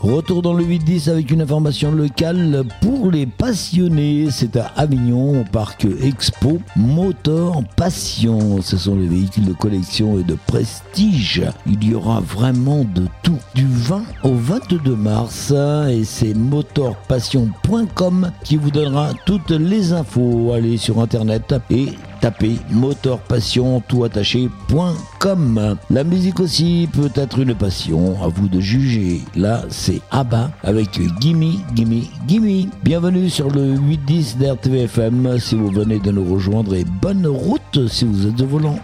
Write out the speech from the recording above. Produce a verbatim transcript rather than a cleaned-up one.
Retour dans le huit dix avec une information locale pour les passionnés. C'est à Avignon, au parc Expo Motor Passion. Ce sont les véhicules de collection et de prestige. Il y aura vraiment de tout. Du vingt au vingt-deux mars. Et c'est motor passion point com qui vous donnera toutes les infos. Allez sur internet et tapez motor passion tout attaché point com. La musique aussi peut être une passion, à vous de juger. Là, c'est ABBA avec Gimme, Gimme, Gimme. Bienvenue sur le huit dix d'R T V F M si vous venez de nous rejoindre et bonne route si vous êtes au volant.